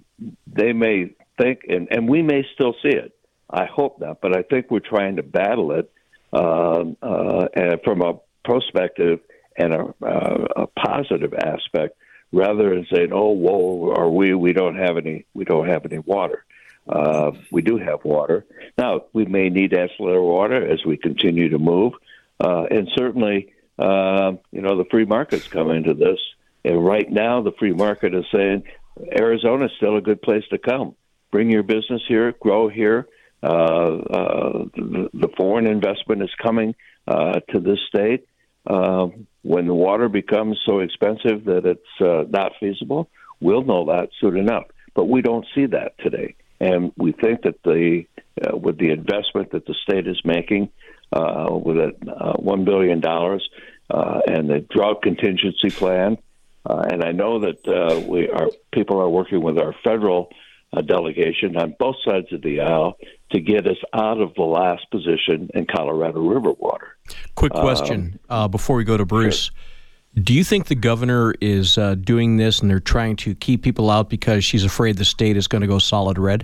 they may think, and, and we may still see it. I hope not, but I think we're trying to battle it Uh, uh, and from a prospective and a, uh, a positive aspect, rather than saying, "Oh, whoa, are we? We don't have any. We don't have any water." Uh, we do have water now. We may need ancillary water as we continue to move, uh, and certainly, uh, you know, the free market's come into this. And right now, the free market is saying Arizona is still a good place to come. Bring your business here, grow here. Uh, uh, the, the foreign investment is coming uh, to this state. Uh, when the water becomes so expensive that it's uh, not feasible, we'll know that soon enough. But we don't see that today. And we think that the uh, with the investment that the state is making, uh, with a uh, one billion dollars uh, and the drought contingency plan, uh, and I know that uh, we are people are working with our federal uh, delegation on both sides of the aisle to get us out of the last position in Colorado River water. Quick question um, uh, before we go to Bruce. Sure. Do you think the governor is uh, doing this and they're trying to keep people out because she's afraid the state is going to go solid red?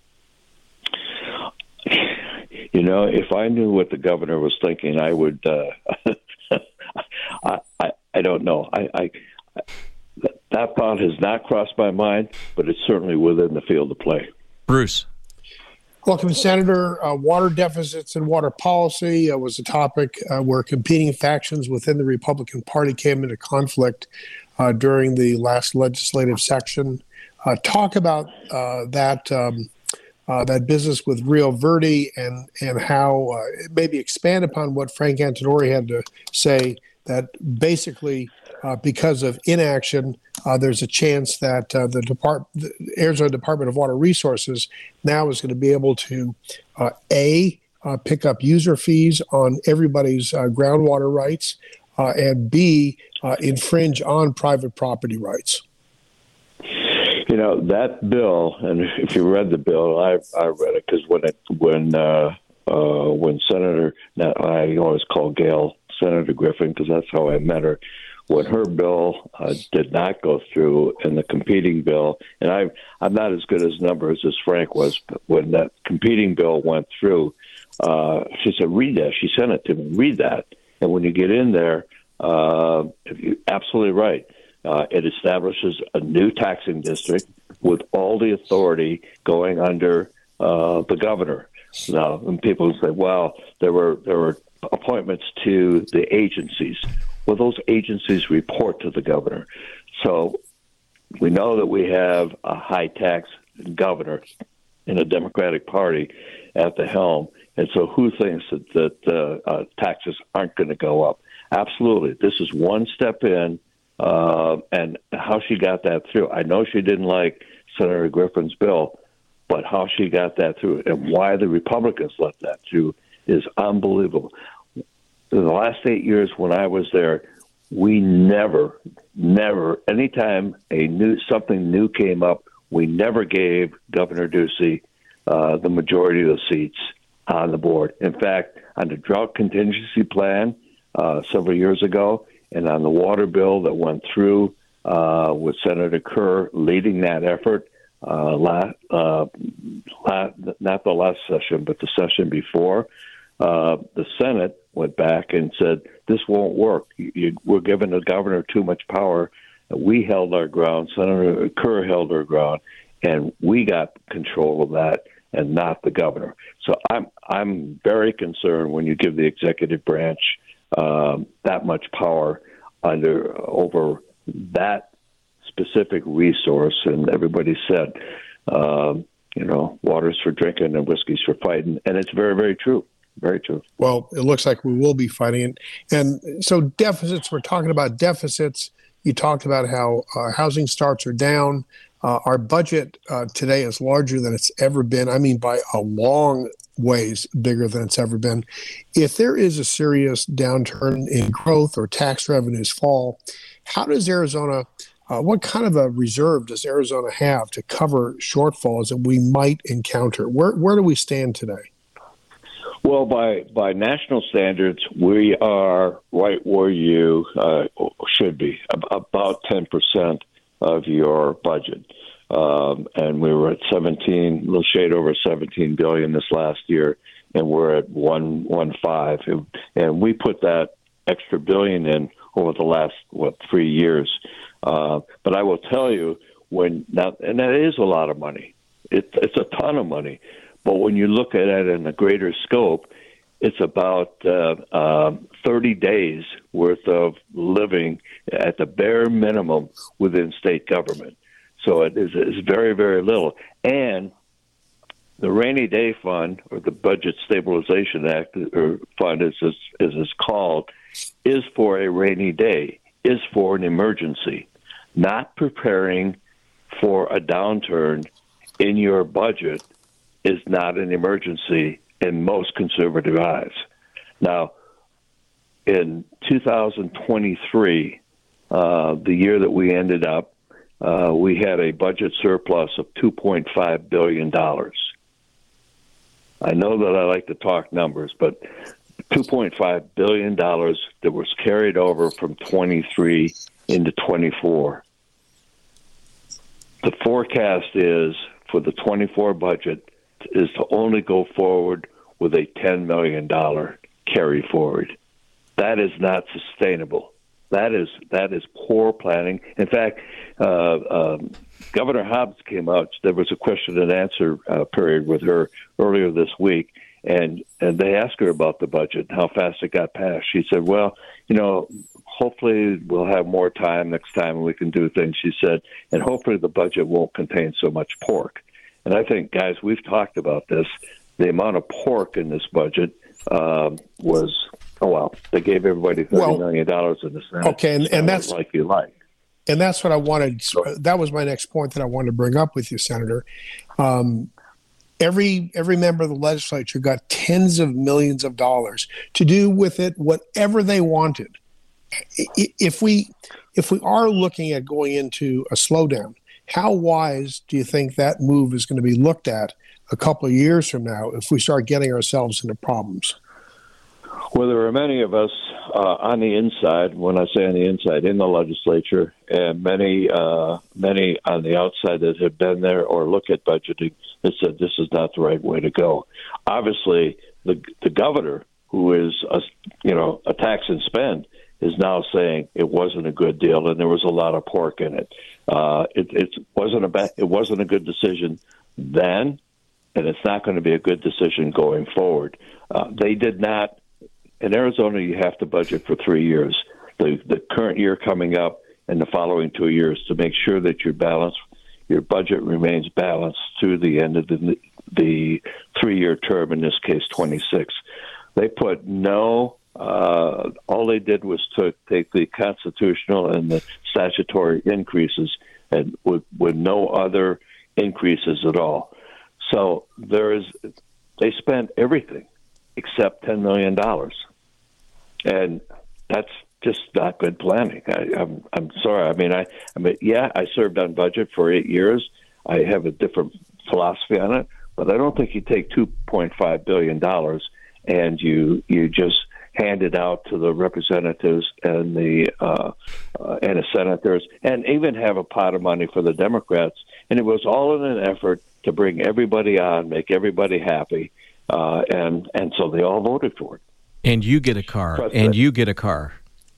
You know, if I knew what the governor was thinking, I would. Uh, I, I I don't know. I, I that thought has not crossed my mind, but it's certainly within the field of play. Bruce. Welcome, Senator. Uh, water deficits and water policy uh, was a topic uh, where competing factions within the Republican Party came into conflict uh, during the last legislative section. Uh, talk about uh, that um, uh, that business with Rio Verde and and how uh, maybe expand upon what Frank Antinori had to say, that basically uh, because of inaction, Uh, there's a chance that uh, the, Depart- the Arizona Department of Water Resources now is going to be able to, uh, A, uh, pick up user fees on everybody's uh, groundwater rights, uh, and B, uh, infringe on private property rights. You know, that bill, and if you read the bill, I I read it because when it when uh, uh, when Senator, now I always call Gail Senator Griffin because that's how I met her. When her bill uh, did not go through in the competing bill, and I, I'm not as good as numbers as Frank was, but when that competing bill went through, uh, she said, read that. She sent it to me, read that. And when you get in there, uh, you're absolutely right. Uh, it establishes a new taxing district with all the authority going under uh, the governor. Now, and people say, well, there were there were appointments to the agencies. Well, those agencies report to the governor. So we know that we have a high tax governor in a Democratic Party at the helm. And so who thinks that, that uh, uh, taxes aren't going to go up? Absolutely. This is one step in, uh, and how she got that through. I know she didn't like Senator Griffin's bill, but how she got that through and why the Republicans let that through is unbelievable. In the last eight years when I was there, we never, never, anytime a new something new came up, we never gave Governor Ducey uh, the majority of the seats on the board. In fact, on the drought contingency plan uh, several years ago, and on the water bill that went through uh, with Senator Kerr leading that effort, uh, last, uh, last, not the last session, but the session before, uh, the Senate went back and said, this won't work. You, you, we're giving the governor too much power. We held our ground. Senator Kerr held her ground, and we got control of that, and not the governor. So I'm I'm very concerned when you give the executive branch um, that much power under over that specific resource. And everybody said, um, you know, water's for drinking and whiskey's for fighting, and it's very, very true. Very true. Well, it looks like we will be fighting it. And so deficits, we're talking about deficits. You talked about how uh, housing starts are down. Uh, our budget uh, today is larger than it's ever been. I mean, by a long ways bigger than it's ever been. If there is a serious downturn in growth or tax revenues fall, how does Arizona, uh, what kind of a reserve does Arizona have to cover shortfalls that we might encounter? Where where do we stand today? Well, by by national standards, we are right where you uh, should be, about ten percent of your budget. Um, and we were at seventeen, a little shade over seventeen billion this last year, and we're at one one five. And we put that extra billion in over the last what three years. Uh, but I will tell you, when now, and that is a lot of money. It, it's a ton of money. But when you look at it in a greater scope, it's about uh, uh, thirty days worth of living at the bare minimum within state government. So it is it's very, very little. And the Rainy Day Fund, or the Budget Stabilization Act, or fund as is, as it's called, is for a rainy day, is for an emergency, not preparing for a downturn in your budget is not an emergency in most conservative eyes. Now, in two thousand twenty-three, uh, the year that we ended up, uh, we had a budget surplus of two point five billion dollars. I know that I like to talk numbers, but two point five billion dollars that was carried over from twenty-three into twenty-four. The forecast is for the twenty-four budget is to only go forward with a ten million dollars carry forward. That is not sustainable. That is that is poor planning. In fact, uh, um, Governor Hobbs came out. There was a question and answer uh, period with her earlier this week, and, and they asked her about the budget and how fast it got passed. She said, well, you know, hopefully we'll have more time next time and we can do things, she said, and hopefully the budget won't contain so much pork. And I think, guys, we've talked about this. The amount of pork in this budget um, was, oh, well, they gave everybody thirty well, million dollars in the Senate. Okay, and, and that's like you like. And that's what I wanted. That was my next point that I wanted to bring up with you, Senator. Um, every every member of the legislature got tens of millions of dollars to do with it whatever they wanted. If we if we are looking at going into a slowdown, how wise do you think that move is going to be looked at a couple of years from now if we start getting ourselves into problems? Well, there are many of us uh, on the inside, when I say on the inside, in the legislature, and many uh, many on the outside that have been there or look at budgeting that said this is not the right way to go. Obviously, the the governor, who is a, you know a tax and spend, is now saying it wasn't a good deal and there was a lot of pork in it. Uh, it, it wasn't a ba- it wasn't a good decision then, and it's not going to be a good decision going forward. Uh, they did not. In Arizona, you have to budget for three years. The the current year coming up in the following two years to make sure that your balance, your budget remains balanced through the end of the, the three-year term, in this case, twenty-six. They put no, uh, all they did was to take the constitutional and the statutory increases and with, with no other increases at all. So there is, they spent everything except ten million dollars. And that's just not good planning. I, I'm I'm sorry. I mean, I, I mean, yeah, I served on budget for eight years. I have a different philosophy on it, but I don't think you take two point five billion dollars and you you just hand it out to the representatives and the uh, uh, and the senators, and even have a pot of money for the Democrats. And it was all in an effort to bring everybody on, make everybody happy, uh, and and so they all voted for it. And you get a car, Trust and it. you get a car.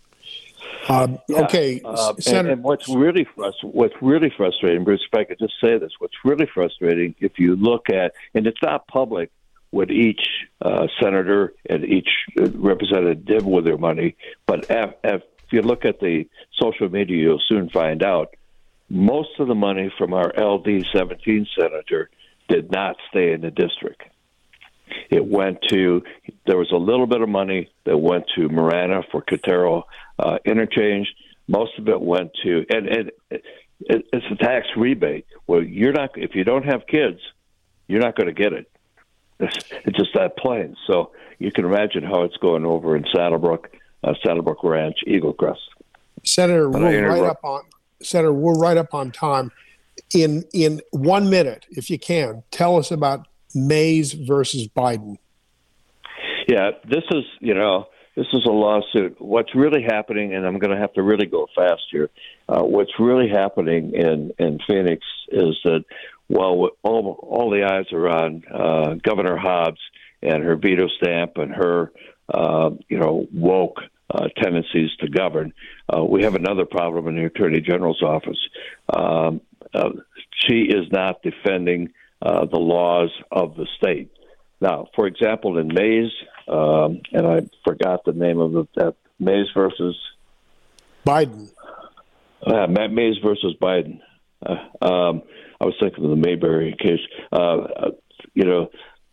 Um, Yeah, okay, uh, Senator. and, and what's really frust- what's really frustrating, Bruce, if I could just say this, what's really frustrating, if you look at, and it's not public, what each uh, senator and each representative did with their money, but if, if you look at the social media, you'll soon find out most of the money from our L D seventeen senator did not stay in the district. It went to, there was a little bit of money that went to Marana for Cotero uh, interchange. Most of it went to, and, and it, it's a tax rebate. Well, you're not, if you don't have kids, you're not going to get it. It's, it's just that plain. So you can imagine how it's going over in Saddlebrook, uh, Saddlebrook Ranch, Eagle Crest. Senator, But I we're right interrupt- up on Senator. We're right up on time. In in one minute, if you can, tell us about Mays versus Biden. Yeah, this is, you know, this is a lawsuit. What's really happening, and I'm going to have to really go fast here, uh, what's really happening in, in Phoenix is that while all, all the eyes are on uh, Governor Hobbs and her veto stamp and her, uh, you know, woke uh, tendencies to govern, uh, we have another problem in the Attorney General's office. Um, uh, she is not defending Uh, the laws of the state. Now, for example, in Mays, um, and I forgot the name of the that Mays versus Biden. Uh, Mays versus Biden. Uh, um, I was thinking of the Mayberry case. Uh, uh, you know,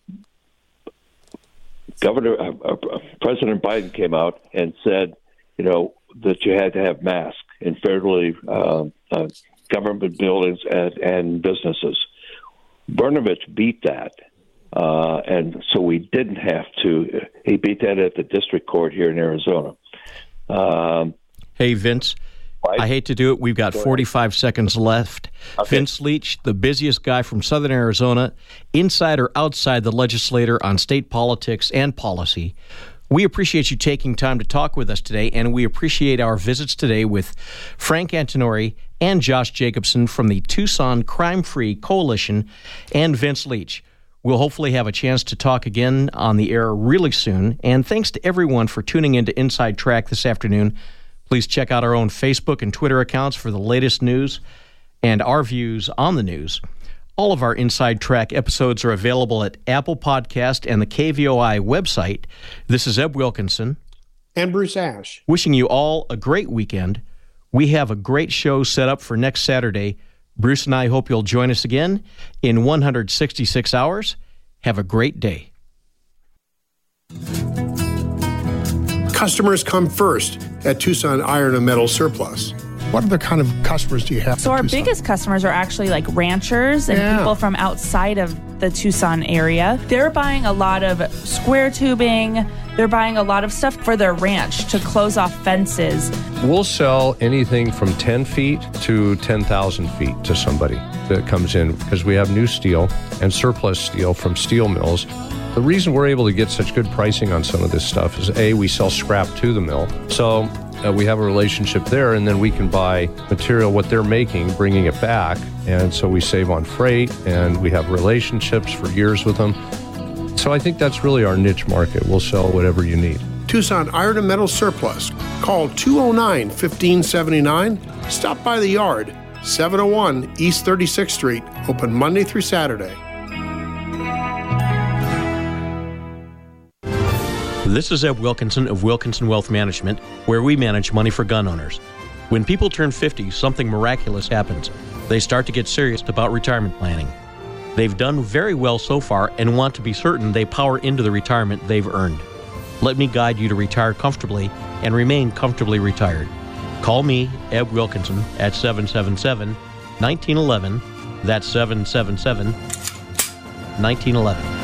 Governor uh, uh, President Biden came out and said, you know, that you had to have masks in federally uh, uh, government buildings and, and businesses. Brnovich beat that, uh, and so we didn't have to. He beat that at the district court here in Arizona. Um, Hey, Vince, I hate to do it. We've got forty-five seconds left. Okay. Vince Leach, the busiest guy from Southern Arizona, inside or outside the legislator on state politics and policy. We appreciate you taking time to talk with us today, and we appreciate our visits today with Frank Antinori and Josh Jacobson from the Tucson Crime-Free Coalition and Vince Leach. We'll hopefully have a chance to talk again on the air really soon. And thanks to everyone for tuning in to Inside Track this afternoon. Please check out our own Facebook and Twitter accounts for the latest news and our views on the news. All of our Inside Track episodes are available at Apple Podcast and the K V O I website. This is Eb Wilkinson. And Bruce Ash. Wishing you all a great weekend. We have a great show set up for next Saturday. Bruce and I hope you'll join us again in one hundred sixty-six hours. Have a great day. Customers come first at Tucson Iron and Metal Surplus. What other kind of customers do you have? So at our Tucson? biggest customers are actually like ranchers and Yeah. people from outside of the Tucson area. They're buying a lot of square tubing. They're buying a lot of stuff for their ranch to close off fences. We'll sell anything from ten feet to ten thousand feet to somebody that comes in because we have new steel and surplus steel from steel mills. The reason we're able to get such good pricing on some of this stuff is A, we sell scrap to the mill. So uh, we have a relationship there, and then we can buy material, what they're making, bringing it back. And so we save on freight, and we have relationships for years with them. So I think that's really our niche market. We'll sell whatever you need. Tucson Iron and Metal Surplus. Call two oh nine, fifteen seventy-nine. Stop by the yard, seven oh one East thirty-sixth Street. Open Monday through Saturday. This is Eb Wilkinson of Wilkinson Wealth Management, where we manage money for gun owners. When people turn fifty, something miraculous happens. They start to get serious about retirement planning. They've done very well so far and want to be certain they power into the retirement they've earned. Let me guide you to retire comfortably and remain comfortably retired. Call me, Ed Wilkinson, at seven seven seven, one nine one one. That's seven seven seven, one nine one one.